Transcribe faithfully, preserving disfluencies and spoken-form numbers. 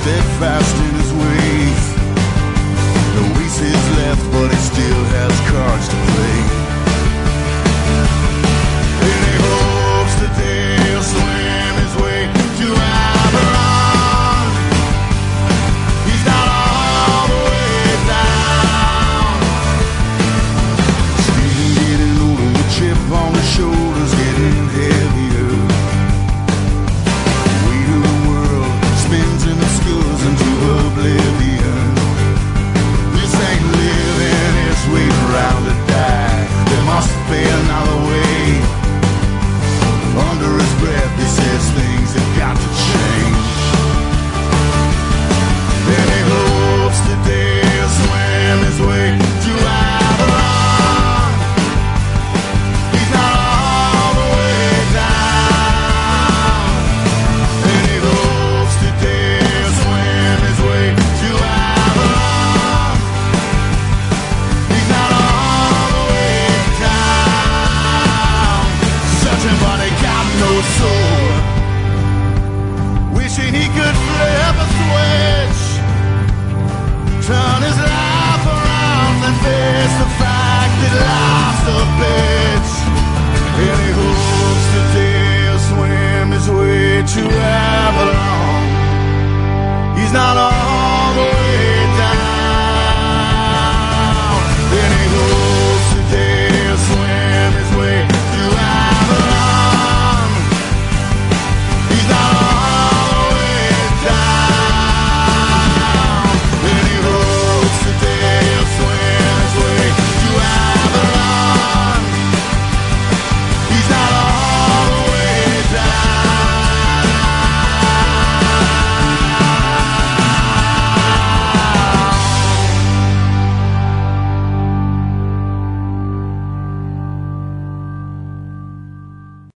steadfast in his ways. The waste is left, but he still has cards to play. And he hopes today he'll swim his way to Avalon. He's not all the way down. Steven getting older, with chip on his shoulders getting heavier. The weight of the world spins and obscures into oblivion. This ain't living, it's waiting around to die. There must be another way. Under his breath he says things have got to change. And he hopes today he'll swim his way to Avalon. He's not all the way down. And he hopes today he'll swim his way to Avalon. He's not all the way down. Searching but he got no soul. Wishing he could flip a switch, turn his life around and face the fact that life's a bitch. And he hopes today he'll swim his way to Avalon. He's not all